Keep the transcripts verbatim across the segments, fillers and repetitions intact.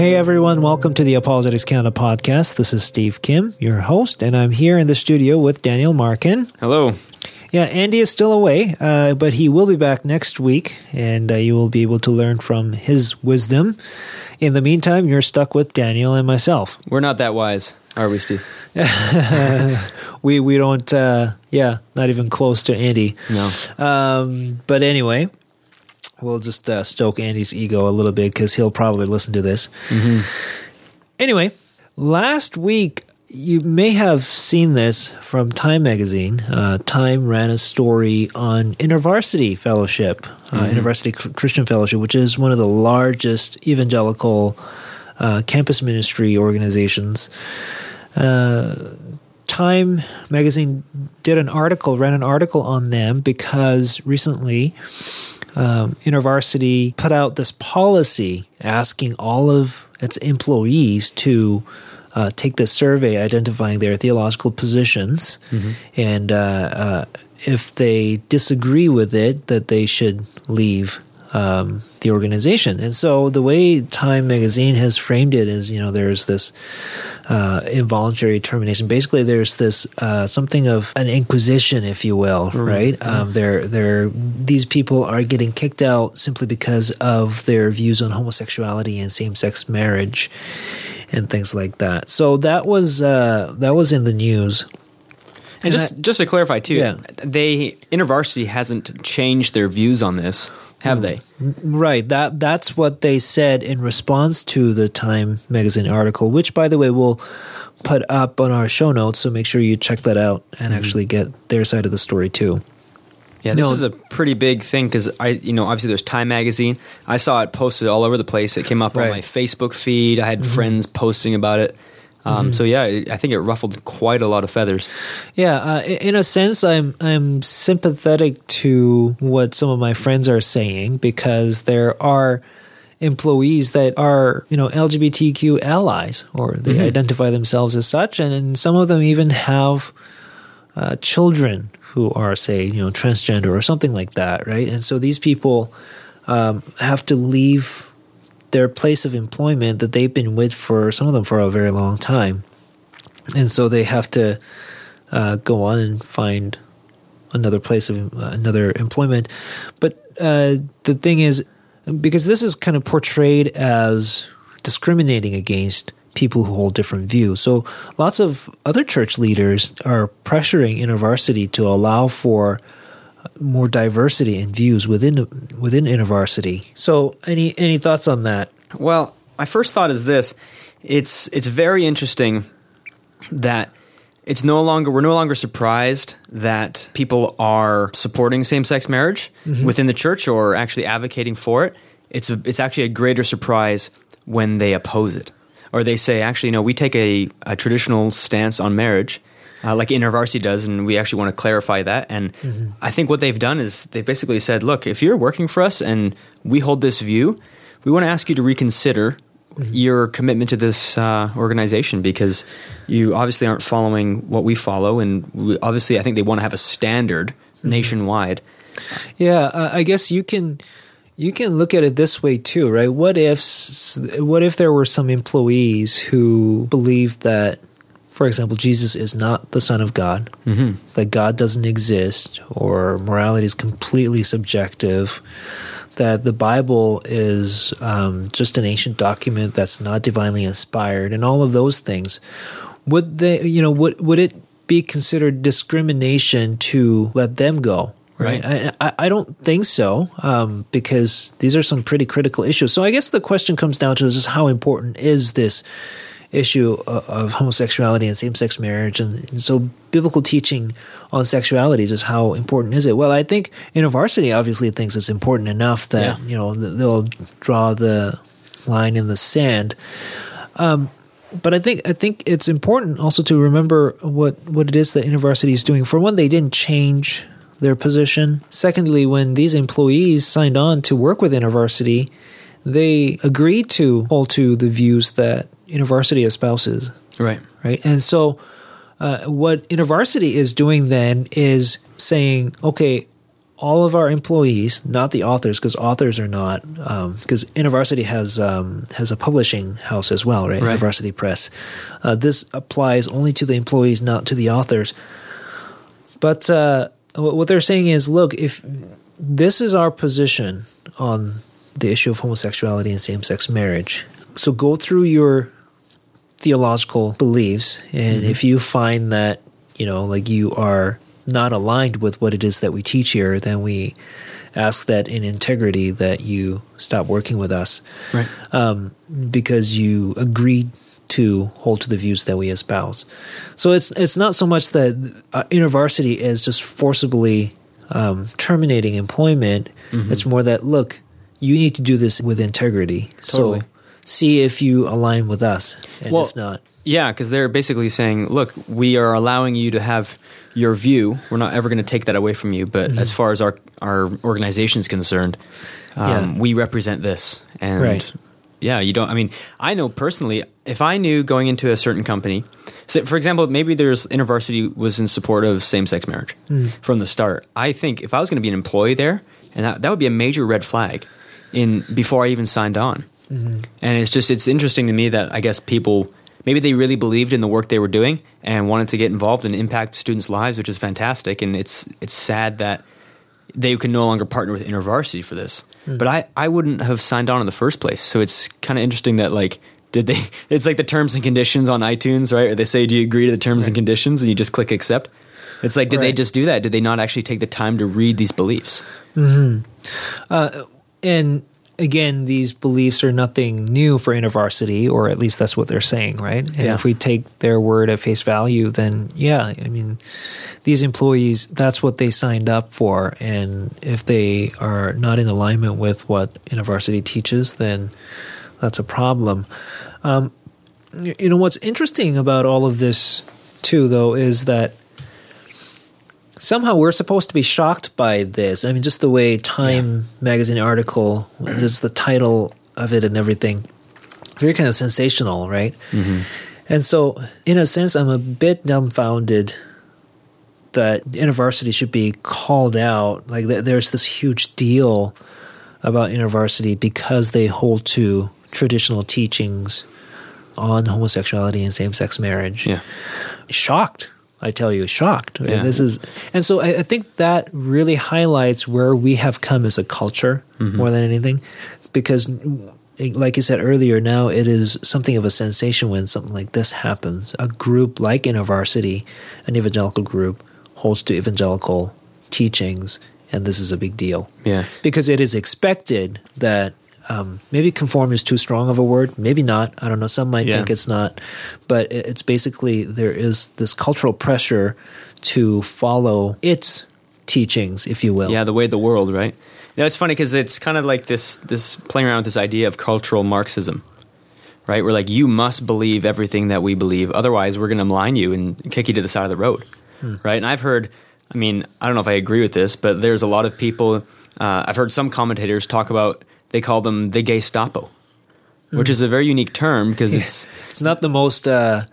Hey everyone, welcome to the Apologetics Canada podcast. This is Steve Kim, your host, and I'm here in the studio with Daniel Markin. Hello. Yeah, Andy is still away, uh, but he will be back next week, and uh, you will be able to learn from his wisdom. In the meantime, you're stuck with Daniel and myself. We're not that wise, are we, Steve? we we don't, uh, yeah, not even close to Andy. No. Um, but anyway, we'll just uh, stoke Andy's ego a little bit because he'll probably listen to this. Mm-hmm. Anyway, last week, you may have seen this from Time Magazine. Uh, Time ran a story on InterVarsity Fellowship, uh, mm-hmm. InterVarsity Christian Fellowship, which is one of the largest evangelical uh, campus ministry organizations. Uh, Time Magazine did an article, ran an article on them because recently um, InterVarsity put out this policy asking all of its employees to Uh, take this survey identifying their theological positions, mm-hmm. and uh, uh, if they disagree with it, that they should leave um, the organization. And so the way Time Magazine has framed it is, you know, there's this uh, involuntary termination. Basically, there's this uh, something of an inquisition, if you will, mm-hmm. right? Um, they're, they're, these people are getting kicked out simply because of their views on homosexuality and same-sex marriage and things like that. So that was uh, that was in the news. And, and just I, just to clarify too, yeah. they InterVarsity hasn't changed their views on this, have they? Right. That that's what they said in response to the Time Magazine article, which, by the way, we'll put up on our show notes. So make sure you check that out and mm-hmm. actually get their side of the story too. Yeah, this no. is a pretty big thing because I, you know, obviously there's Time Magazine. I saw it posted all over the place. It came up right. on my Facebook feed. I had mm-hmm. friends posting about it. Um, mm-hmm. So yeah, I think it ruffled quite a lot of feathers. Yeah, uh, in a sense, I'm I'm sympathetic to what some of my friends are saying because there are employees that are, you know, L G B T Q allies, or they mm-hmm. identify themselves as such, and, and some of them even have uh, children who are, say, you know, transgender or something like that, right? And so these people um, have to leave their place of employment that they've been with for, some of them for a very long time. And so they have to uh, go on and find another place of uh, another employment. But uh, the thing is, because this is kind of portrayed as discriminating against people who hold different views. So lots of other church leaders are pressuring InterVarsity to allow for more diversity in views within within InterVarsity. So any any thoughts on that? Well, my first thought is this. It's it's very interesting that it's no longer we're no longer surprised that people are supporting same-sex marriage mm-hmm. within the church or actually advocating for it. It's a, it's actually a greater surprise when they oppose it. Or they say, actually, no, we take a, a traditional stance on marriage, uh, like InterVarsity does, and we actually want to clarify that. And mm-hmm. I think what they've done is they've basically said, look, if you're working for us and we hold this view, we want to ask you to reconsider mm-hmm. your commitment to this uh, organization because you obviously aren't following what we follow. And we, obviously, I think they want to have a standard mm-hmm. nationwide. Yeah, uh, I guess you can... You can look at it this way too, right? What if what if there were some employees who believed that, for example, Jesus is not the Son of God, mm-hmm. that God doesn't exist, or morality is completely subjective, that the Bible is um, just an ancient document that's not divinely inspired, and all of those things? Would they, you know, would would it be considered discrimination to let them go? Right. I, I don't think so um, because these are some pretty critical issues. So I guess the question comes down to is just how important is this issue of, of homosexuality and same-sex marriage? And, and so biblical teaching on sexuality is just how important is it? Well, I think InterVarsity obviously thinks it's important enough that, yeah. you know, they'll draw the line in the sand. Um, but I think I think it's important also to remember what, what it is that InterVarsity is doing. For one, they didn't change their position. Secondly, when these employees signed on to work with InterVarsity, they agreed to hold to the views that InterVarsity espouses. Right. Right. And so uh, what InterVarsity is doing then is saying, okay, all of our employees, not the authors, because authors are not, because um, InterVarsity has um, has a publishing house as well, right? Right. InterVarsity Press. Uh, this applies only to the employees, not to the authors. But uh, what they're saying is, look, if this is our position on the issue of homosexuality and same-sex marriage, so go through your theological beliefs, and mm-hmm. if you find that, you know, like you are not aligned with what it is that we teach here, then we ask that in integrity that you stop working with us, right? Um, because you agreed to hold to the views that we espouse. So it's it's not so much that uh, InterVarsity is just forcibly um, terminating employment. Mm-hmm. It's more that, look, you need to do this with integrity. Totally. So see if you align with us, and well, if not. Yeah, because they're basically saying, look, we are allowing you to have your view. We're not ever going to take that away from you. But mm-hmm. as far as our, our organization is concerned, um, yeah. we represent this. And right. yeah, you don't, I mean, I know personally, if I knew going into a certain company, so for example, maybe there's InterVarsity was in support of same-sex marriage mm. from the start. I think if I was going to be an employee there, and that, that would be a major red flag in before I even signed on. Mm-hmm. And it's just, it's interesting to me that I guess people, maybe they really believed in the work they were doing and wanted to get involved and impact students' lives, which is fantastic. And it's it's sad that they can no longer partner with InterVarsity for this. Mm. But I, I wouldn't have signed on in the first place. So it's kind of interesting that, like, did they, it's like the terms and conditions on iTunes, right? Or they say, do you agree to the terms right. and conditions? And you just click accept. It's like, did right. they just do that? Did they not actually take the time to read these beliefs? Mm-hmm. Uh, and again, these beliefs are nothing new for InterVarsity, or at least that's what they're saying, right? And yeah. if we take their word at face value, then yeah, I mean, these employees, that's what they signed up for. And if they are not in alignment with what InterVarsity teaches, then that's a problem. Um, you know, what's interesting about all of this, too, though, is that somehow we're supposed to be shocked by this. I mean, just the way Time yeah. magazine article, there's the title of it and everything, very kind of sensational, right? Mm-hmm. And so, in a sense, I'm a bit dumbfounded that InterVarsity should be called out. Like, there's this huge deal about InterVarsity because they hold to traditional teachings on homosexuality and same-sex marriage. Yeah. Shocked. I tell you, shocked. Yeah. And this is, and so I, I think that really highlights where we have come as a culture mm-hmm. more than anything, because, like you said earlier, now it is something of a sensation when something like this happens. A group like InterVarsity, an evangelical group, holds to evangelical teachings, and this is a big deal. Yeah, because it is expected that. Um, maybe conform is too strong of a word. Maybe not. I don't know. Some might yeah. think it's not. But it's basically there is this cultural pressure to follow its teachings, if you will. Yeah, the way of the world, right? Yeah, it's funny because it's kind of like this, this playing around with this idea of cultural Marxism, right? We're like, you must believe everything that we believe. Otherwise, we're going to malign you and kick you to the side of the road, hmm. right? And I've heard, I mean, I don't know if I agree with this, but there's a lot of people, uh, I've heard some commentators talk about, they call them the Gestapo, which is a very unique term because it's it's not the most, uh,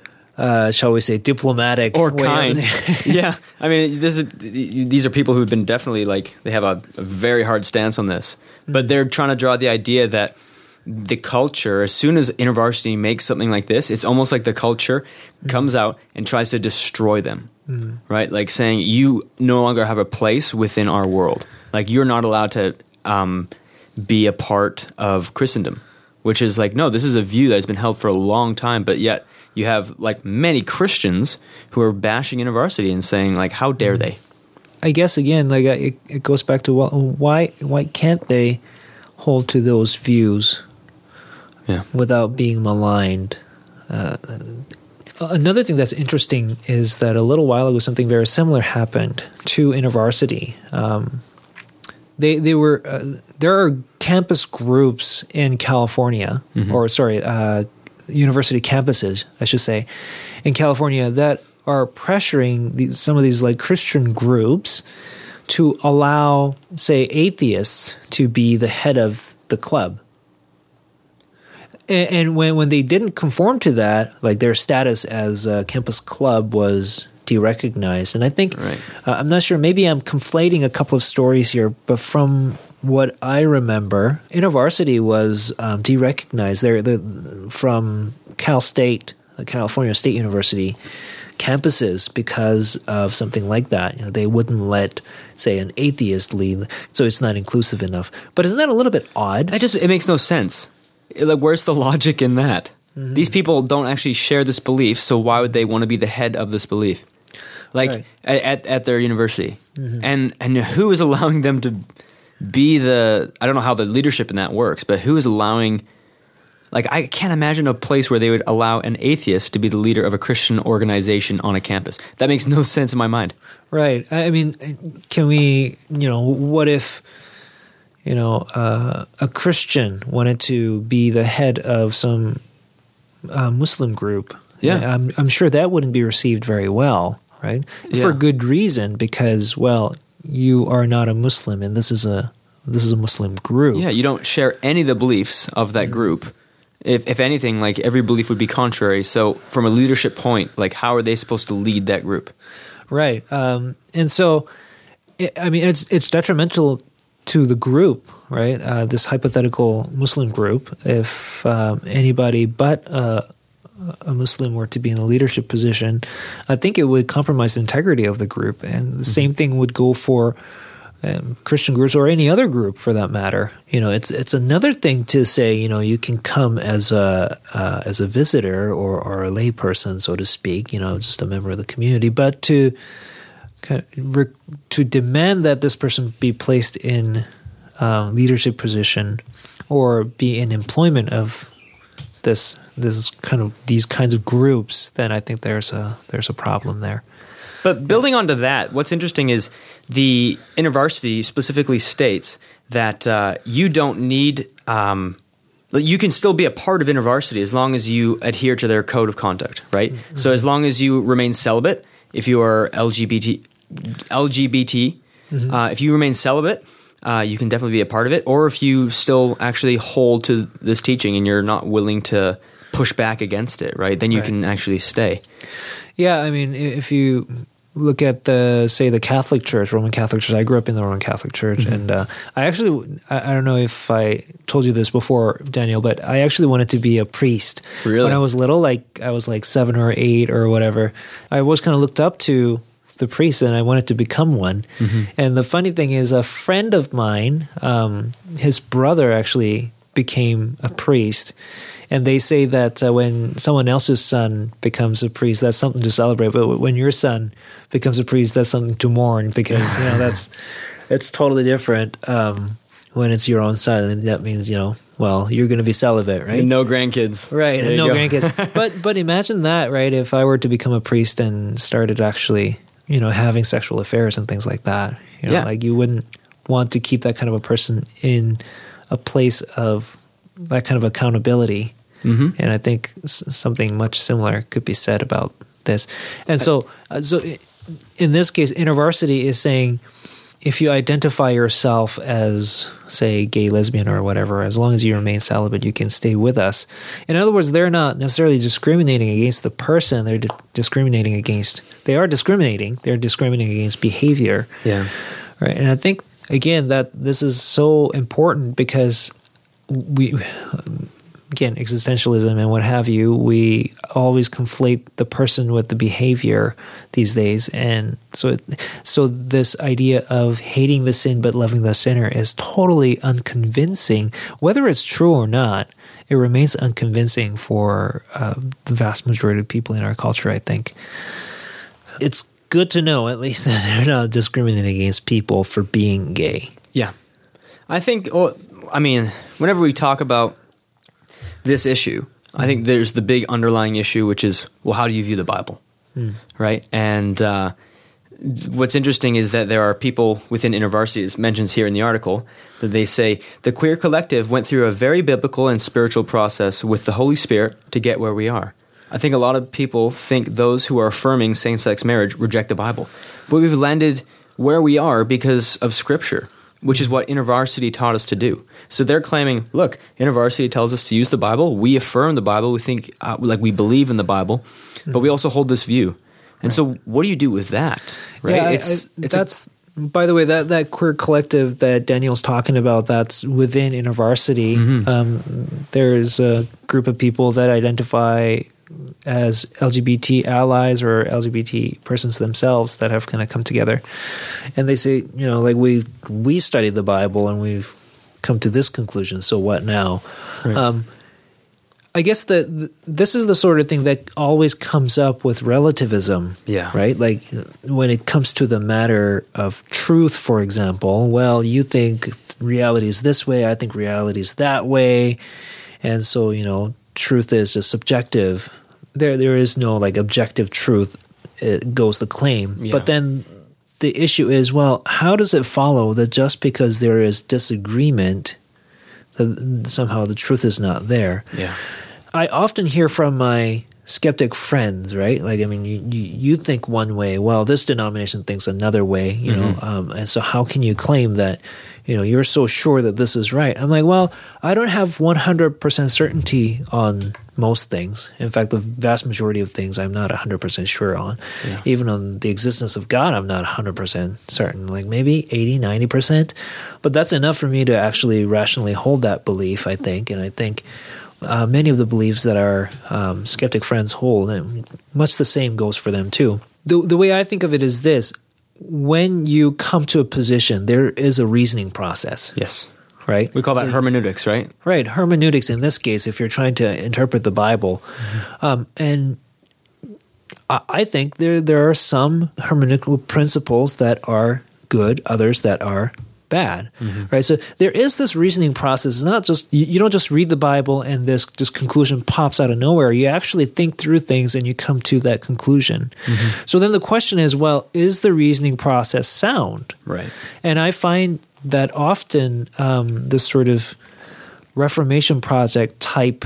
uh, shall we say, diplomatic or way kind. Of yeah, I mean, this is, these are people who've been definitely like they have a, a very hard stance on this, mm-hmm. but they're trying to draw the idea that the culture, as soon as InterVarsity makes something like this, it's almost like the culture mm-hmm. comes out and tries to destroy them, mm-hmm. right? Like saying you no longer have a place within our world. Like you're not allowed to. Um, be a part of Christendom, which is like, no, this is a view that has been held for a long time, but yet you have like many Christians who are bashing InterVarsity and saying like, how dare they? I guess again, like it, it goes back to, well, why why can't they hold to those views yeah. without being maligned? Uh, another thing that's interesting is that a little while ago, something very similar happened to InterVarsity. Um, They they were uh, there are campus groups in California, mm-hmm. or sorry, uh, university campuses, I should say, in California that are pressuring these, some of these like Christian groups to allow, say, atheists to be the head of the club. And, and when when they didn't conform to that, like their status as a campus club was de-recognized. And I think, Right. uh, I'm not sure, maybe I'm conflating a couple of stories here, but from what I remember, InterVarsity was um, de-recognized. They're, they're from Cal State, uh, California State University campuses because of something like that. You know, they wouldn't let, say, an atheist lead, so it's not inclusive enough. But isn't that a little bit odd? That just, it makes no sense. Like, where's the logic in that? Mm-hmm. These people don't actually share this belief, so why would they want to be the head of this belief? Like, Right. at, at their university. Mm-hmm. And and who is allowing them to be the, I don't know how the leadership in that works, but who is allowing, like, I can't imagine a place where they would allow an atheist to be the leader of a Christian organization on a campus. That makes no sense in my mind. Right. I I mean, can we, you know, what if, you know, uh, a Christian wanted to be the head of some uh, Muslim group? Yeah. I'm, I'm sure that wouldn't be received very well, right? Yeah. For good reason, because, well, you are not a Muslim, and this is a this is a Muslim group. Yeah, you don't share any of the beliefs of that group. If if anything, like, every belief would be contrary. So from a leadership point, like, how are they supposed to lead that group? Right. Um, and so, it, I mean, it's it's detrimental to the group, right? Uh, this hypothetical Muslim group, if um, anybody but uh, a Muslim were to be in a leadership position, I think it would compromise the integrity of the group. And the mm-hmm. same thing would go for um, Christian groups or any other group for that matter. You know, it's it's another thing to say, you know, you can come as a uh, as a visitor or, or a lay person, so to speak, you know, just a member of the community, but to kind of re- to demand that this person be placed in uh, leadership position or be in employment of this this kind of these kinds of groups, then I think there's a there's a problem there. But building onto that, what's interesting is the InterVarsity specifically states that uh, you don't need um, – you can still be a part of InterVarsity as long as you adhere to their code of conduct, right? Mm-hmm. So as long as you remain celibate, if you are L G B T, L G B T, mm-hmm. uh, if you remain celibate, uh, you can definitely be a part of it. Or if you still actually hold to this teaching and you're not willing to push back against it, right? Then you right. can actually stay. Yeah, I mean, if you look at the, say, the Catholic Church, Roman Catholic Church. I grew up in the Roman Catholic Church, mm-hmm. and uh, I actually, I, I don't know if I told you this before, Daniel, but I actually wanted to be a priest. Really? When I was little, like I was like seven or eight or whatever, I always kind of looked up to the priest, and I wanted to become one. Mm-hmm. And the funny thing is, a friend of mine, um, his brother actually became a priest. And they say that uh, when someone else's son becomes a priest, that's something to celebrate. But when your son becomes a priest, that's something to mourn, because you know that's it's totally different um, when it's your own son, and that means you know, well, you're going to be celibate, right? And no grandkids, right? There And no go. grandkids. But but imagine that, right? If I were to become a priest and started actually, you know, having sexual affairs and things like that, you know, yeah. like you wouldn't want to keep that kind of a person in a place of that kind of accountability. Mm-hmm. And I think something much similar could be said about this. And so, uh, so in this case, InterVarsity is saying, if you identify yourself as, say, gay, lesbian, or whatever, as long as you remain celibate, you can stay with us. In other words, they're not necessarily discriminating against the person. They're di- discriminating against. They are discriminating. They're discriminating against behavior. Yeah. Right. And I think again that this is so important because we. Again, existentialism and what have you, we always conflate the person with the behavior these days. And so it, so this idea of hating the sin but loving the sinner is totally unconvincing. Whether it's true or not, it remains unconvincing for uh, the vast majority of people in our culture, I think. It's good to know, at least, that they're not discriminating against people for being gay. Yeah. I think, well, I mean, whenever we talk about this issue, I think there's the big underlying issue, which is, well, how do you view the Bible, mm. right? And uh, what's interesting is that there are people within InterVarsity, it mentions here in the article, that they say, the queer collective went through a very biblical and spiritual process with the Holy Spirit to get where we are. I think a lot of people think those who are affirming same-sex marriage reject the Bible. But we've landed where we are because of Scripture, which is what InterVarsity taught us to do. So they're claiming, look, InterVarsity tells us to use the Bible. We affirm the Bible. We think, uh, like we believe in the Bible, but we also hold this view. And right. so what do you do with that? Right? Yeah, it's, I, I, it's that's, a, by the way, that, that queer collective that Daniel's talking about, that's within InterVarsity. Mm-hmm. Um, there's a group of people that identify as L G B T allies or L G B T persons themselves that have kind of come together. And they say, you know, like we we studied the Bible and we've come to this conclusion, so what now? Right. Um, I guess that th- this is the sort of thing that always comes up with relativism, yeah. right? Like when it comes to the matter of truth, for example, well, you think reality is this way, I think reality is that way, and so, you know, truth is just subjective. There, there is no like objective truth. It goes the claim, yeah. But then the issue is, well, how does it follow that just because there is disagreement, that somehow the truth is not there? Yeah, I often hear from my skeptic friends, right? Like, I mean, you, you, you think one way, well, this denomination thinks another way, you mm-hmm. know, um, and so how can you claim that, you know, you're so sure that this is right? I'm like, well, I don't have one hundred percent certainty on most things. In fact, the vast majority of things I'm not one hundred percent sure on. Yeah. Even on the existence of God, I'm not one hundred percent certain, like maybe eighty, ninety percent. But that's enough for me to actually rationally hold that belief, I think. And I think uh, many of the beliefs that our um, skeptic friends hold, and much the same goes for them too. The, the way I think of it is this. When you come to a position, there is a reasoning process. Yes. Right? We call that so, hermeneutics, right? Right. Hermeneutics in this case, if you're trying to interpret the Bible. Mm-hmm. Um, and I, I think there there are some hermeneutical principles that are good, others that are bad. Mm-hmm. Right? So there is this reasoning process. It's not just, you, you don't just read the Bible and this, this conclusion pops out of nowhere. You actually think through things and you come to that conclusion. Mm-hmm. So then the question is, well, is the reasoning process sound? Right. And I find that often um, this sort of Reformation Project type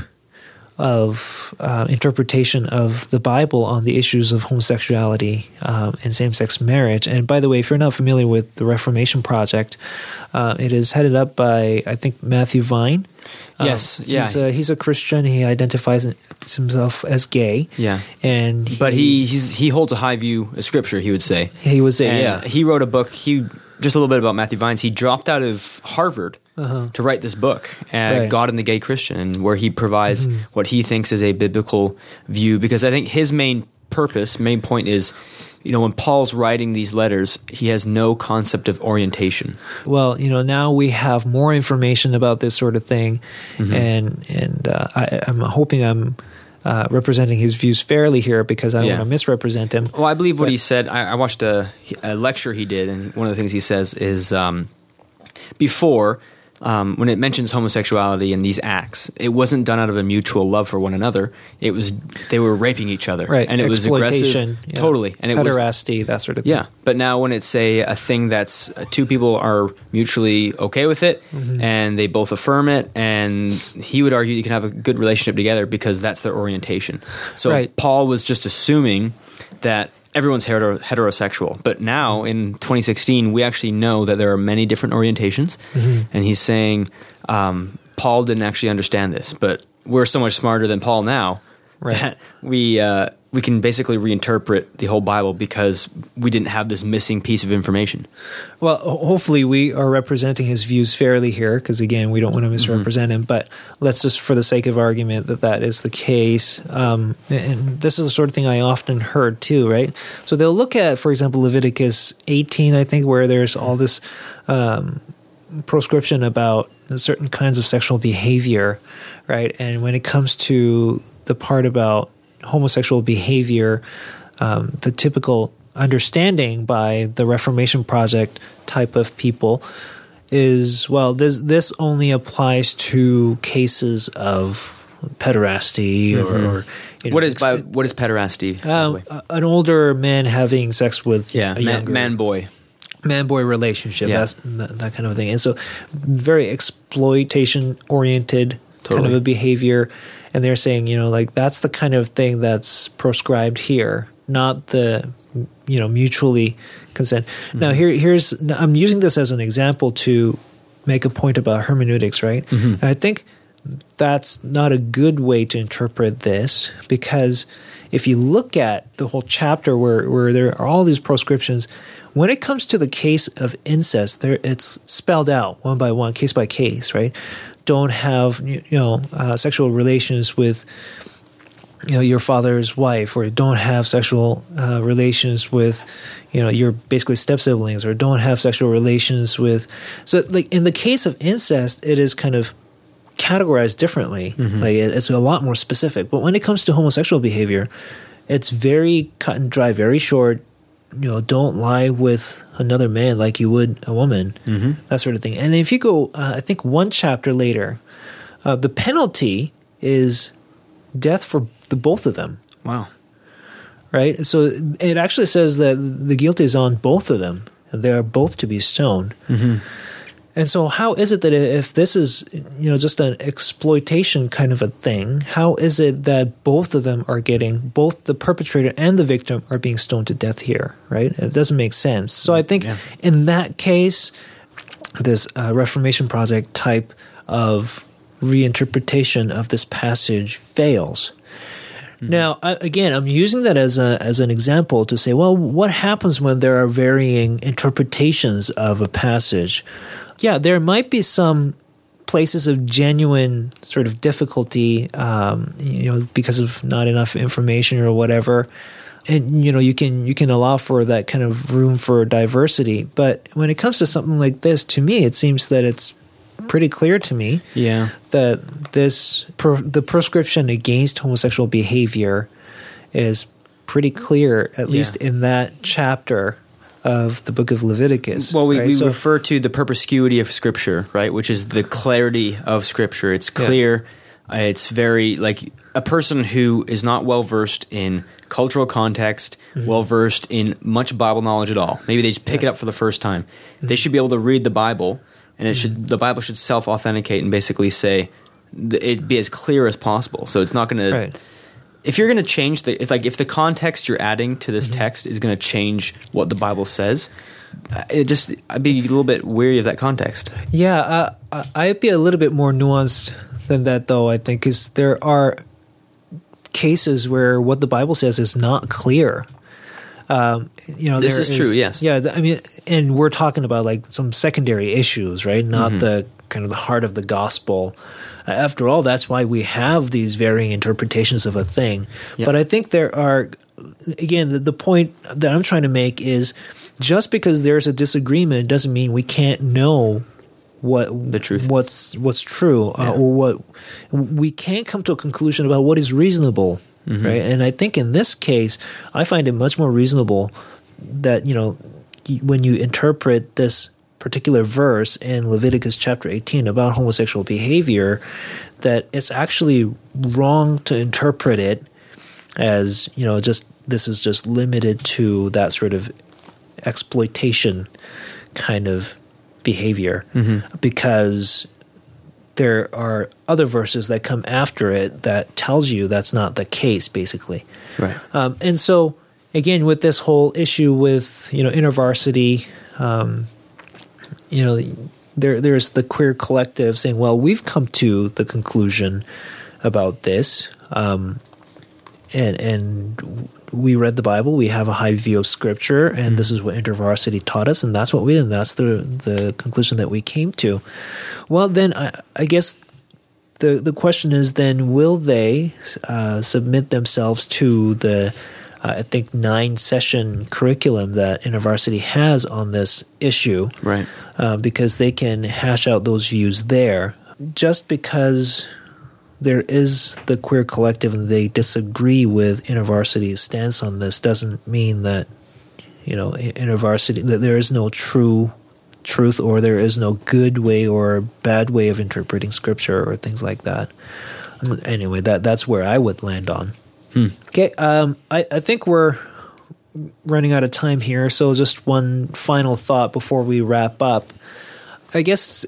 of uh, interpretation of the Bible on the issues of homosexuality um, and same-sex marriage. And by the way, if you're not familiar with the Reformation Project, uh, it is headed up by, I think, Matthew Vine. Yes, um, yeah. He's a, he's a Christian. He identifies himself as gay. Yeah. And he, but he he's, he holds a high view of Scripture, he would say. He would say, and yeah. He wrote a book, he just a little bit about Matthew Vines. He dropped out of Harvard uh-huh. to write this book, uh, right. God and the Gay Christian, where he provides mm-hmm. what he thinks is a biblical view. Because I think his main purpose, main point is, you know, when Paul's writing these letters, he has no concept of orientation. Well, you know, now we have more information about this sort of thing, mm-hmm. and and uh, I, I'm hoping I'm uh, representing his views fairly here because I don't yeah. want to misrepresent him. Well, I believe what but, he said. I, I watched a, a lecture he did, and one of the things he says is um, before. Um, when it mentions homosexuality and these acts, it wasn't done out of a mutual love for one another. It was they were raping each other, right? And it was aggressive, yeah. totally, and it pederasty, was that sort of thing. Yeah, but now when it's a a thing that's uh, two people are mutually okay with it, mm-hmm. and they both affirm it, and he would argue you can have a good relationship together because that's their orientation. So right. Paul was just assuming that everyone's hetero- heterosexual. But now, in twenty sixteen, we actually know that there are many different orientations. Mm-hmm. And he's saying um, Paul didn't actually understand this, but we're so much smarter than Paul now right. that we uh, we can basically reinterpret the whole Bible because we didn't have this missing piece of information. Well, hopefully we are representing his views fairly here because, again, we don't want to misrepresent mm-hmm. him. But let's just, for the sake of argument, that that is the case. Um, and this is the sort of thing I often heard too, right? So they'll look at, for example, Leviticus eighteen, I think, where there's all this um, proscription about certain kinds of sexual behavior, right? And when it comes to the part about homosexual behavior, um, the typical understanding by the Reformation Project type of people is, well, this this only applies to cases of pederasty or, mm-hmm. or you know, what is by, what is pederasty? Um, an older man having sex with yeah, a younger man, man boy. Man-boy relationship, yeah. that's, that, that kind of thing. And so very exploitation-oriented totally. kind of a behavior. And they're saying, you know, like that's the kind of thing that's proscribed here, not the, you know, mutually consent. Mm-hmm. Now, here, here's I'm using this as an example to make a point about hermeneutics, right? Mm-hmm. And I think that's not a good way to interpret this, because if you look at the whole chapter where, where there are all these proscriptions, when it comes to the case of incest, there it's spelled out one by one, case by case, right? Don't have you know uh, sexual relations with you know your father's wife, or don't have sexual uh, relations with you know your basically step siblings, or don't have sexual relations with. So like in the case of incest, it is kind of categorized differently. Mm-hmm. Like it's a lot more specific. But when it comes to homosexual behavior, it's very cut and dry, very short. You know, don't lie with another man like you would a woman, mm-hmm. that sort of thing. And if you go, uh, I think one chapter later, uh, the penalty is death for the both of them. Wow. Right? So it actually says that the guilt is on both of them, and they are both to be stoned. Mm-hmm. And so how is it that if this is, you know, just an exploitation kind of a thing, how is it that both of them are getting, both the perpetrator and the victim are being stoned to death here, right? It doesn't make sense. So I think yeah. in that case, this uh, Reformation Project type of reinterpretation of this passage fails. Mm-hmm. Now, I, again, I'm using that as a as an example to say, well, what happens when there are varying interpretations of a passage? Yeah, there might be some places of genuine sort of difficulty, um, you know, because of not enough information or whatever, and you know, you can you can allow for that kind of room for diversity. But when it comes to something like this, to me, it seems that it's pretty clear to me, yeah, that this pro, the proscription against homosexual behavior is pretty clear, at yeah. least in that chapter of the book of Leviticus. Well, we, right? we so, refer to the perspicuity of Scripture, right, which is the clarity of Scripture. It's clear. Yeah. Uh, it's very, like, a person who is not well-versed in cultural context, mm-hmm. well-versed in much Bible knowledge at all. Maybe they just pick yeah. it up for the first time. Mm-hmm. They should be able to read the Bible, and it mm-hmm. should the Bible should self-authenticate and basically say, it be as clear as possible. So it's not going right. to... If you're going to change the, if like if the context you're adding to this mm-hmm. text is going to change what the Bible says, it just I'd be a little bit weary of that context. Yeah, uh, I'd be a little bit more nuanced than that, though. I think because there are cases where what the Bible says is not clear. Um, you know, this is, is true. Yes. Yeah. I mean, and we're talking about like some secondary issues, right? Not mm-hmm. the kind of the heart of the gospel. After all, that's why we have these varying interpretations of a thing. Yep. But I think there are, again, the, the point that I'm trying to make is just because there's a disagreement doesn't mean we can't know what the truth, what's what's true, yeah. uh, or what we can't come to a conclusion about what is reasonable, mm-hmm. right? And I think in this case, I find it much more reasonable that you know when you interpret this particular verse in Leviticus chapter eighteen about homosexual behavior, that it's actually wrong to interpret it as, you know, just this is just limited to that sort of exploitation kind of behavior, mm-hmm. because there are other verses that come after it that tells you that's not the case, basically. Right. Um, and so, again, with this whole issue with, you know, InterVarsity, um, you know, there there's the queer collective saying, well, we've come to the conclusion about this, um, and and we read the Bible, we have a high view of Scripture, and mm-hmm. this is what InterVarsity taught us, and that's what we did, and that's the the conclusion that we came to. Well, then I, I guess the the question is then, will they uh, submit themselves to the Uh, I think nine session curriculum that InterVarsity has on this issue, right? Uh, because they can hash out those views there. Just because there is the queer collective and they disagree with InterVarsity's stance on this doesn't mean that, you know, InterVarsity, that there is no true truth or there is no good way or bad way of interpreting Scripture or things like that. Anyway, that that's where I would land on. Hmm. Okay, um, I, I think we're running out of time here, so just one final thought before we wrap up. I guess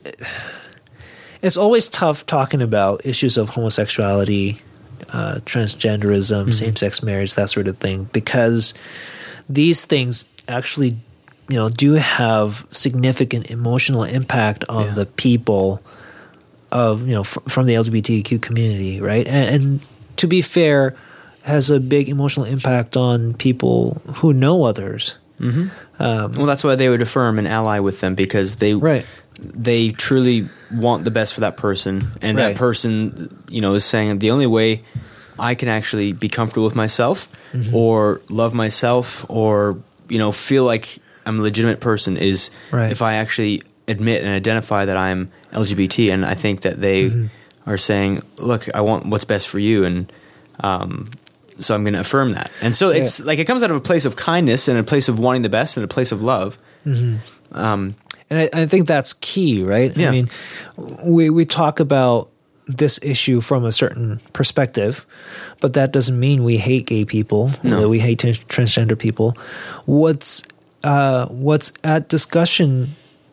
it's always tough talking about issues of homosexuality, uh, transgenderism, mm-hmm. same-sex marriage, that sort of thing, because these things actually, you know, do have significant emotional impact on yeah. the people of you know fr- from the L G B T Q community, right? And, and to be fair, has a big emotional impact on people who know others. Mm-hmm. Um, well, that's why they would affirm and ally with them, because they right. they truly want the best for that person, and right. that person, you know, is saying the only way I can actually be comfortable with myself, mm-hmm. or love myself, or you know, feel like I'm a legitimate person is right. if I actually admit and identify that I'm L G B T. And I think that they mm-hmm. are saying, "Look, I want what's best for you," and um, so I'm going to affirm that. And so yeah. it's like it comes out of a place of kindness and a place of wanting the best and a place of love. Mm-hmm. Um, and I, I think that's key, right? Yeah. I mean, we we talk about this issue from a certain perspective, but that doesn't mean we hate gay people, no. that we hate t- transgender people. What's uh, what's at discussion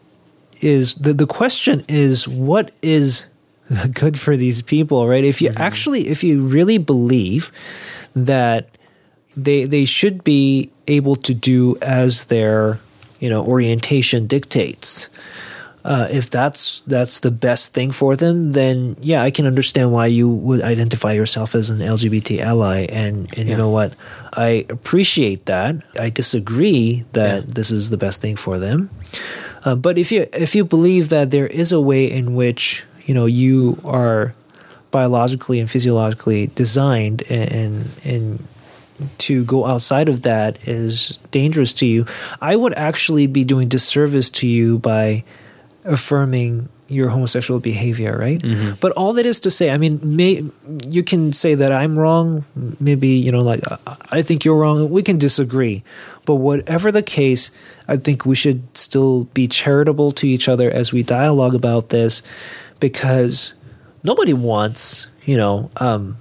is the the question is what is good for these people, right? If you mm-hmm. actually, if you really believe that they they should be able to do as their you know orientation dictates. Uh, if that's that's the best thing for them, then yeah, I can understand why you would identify yourself as an L G B T ally. And, and yeah. you know what? I appreciate that. I disagree that yeah. this is the best thing for them. Uh, but if you if you believe that there is a way in which you know you are biologically and physiologically designed, and and, and to go outside of that is dangerous to you, I would actually be doing disservice to you by affirming your homosexual behavior, right? Mm-hmm. But all that is to say, I mean, may, you can say that I'm wrong. Maybe, you know, like, I think you're wrong. We can disagree. But whatever the case, I think we should still be charitable to each other as we dialogue about this, because nobody wants, you know, um,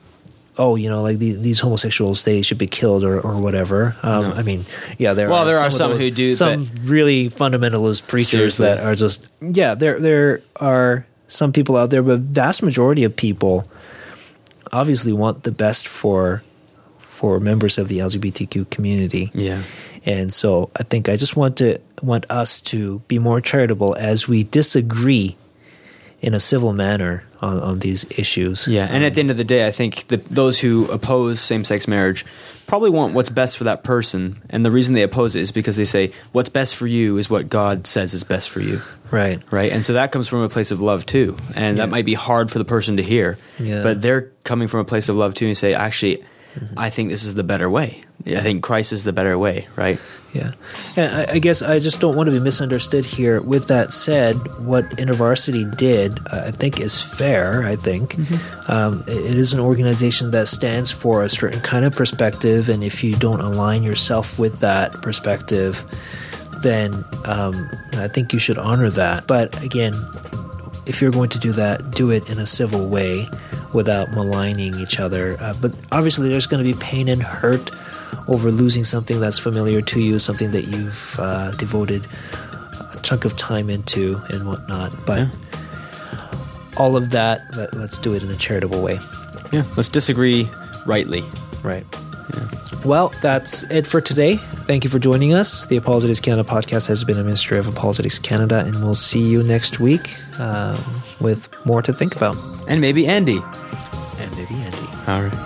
oh, you know, like the, these homosexuals, they should be killed or, or whatever. Um, no. I mean, yeah, there well, are there some are some those, who do some but really fundamentalist preachers seriously. that are just yeah. There there are some people out there, but vast majority of people obviously want the best for for members of the L G B T Q community. Yeah, and so I think I just want to want us to be more charitable as we disagree in a civil manner on, on these issues. Yeah, and um, at the end of the day, I think the, those who oppose same-sex marriage probably want what's best for that person, and the reason they oppose it is because they say, what's best for you is what God says is best for you. Right. Right, and so that comes from a place of love too, and yeah. that might be hard for the person to hear, yeah. but they're coming from a place of love too, and say, actually, mm-hmm. I think this is the better way. I think Christ is the better way, right? Yeah. And I, I guess I just don't want to be misunderstood here. With that said, what InterVarsity did, uh, I think, is fair, I think. Mm-hmm. Um, it, it is an organization that stands for a certain kind of perspective, and if you don't align yourself with that perspective, then um, I think you should honor that. But again, if you're going to do that, do it in a civil way without maligning each other. Uh, but obviously there's going to be pain and hurt over losing something that's familiar to you, something that you've uh, devoted a chunk of time into and whatnot. But yeah. all of that, let, let's do it in a charitable way. Yeah, let's disagree rightly. Right. Yeah. Well, that's it for today. Thank you for joining us. The Apologetics Canada podcast has been a ministry of Apologetics Canada, and we'll see you next week uh, with more to think about. And maybe Andy. And maybe Andy. All right.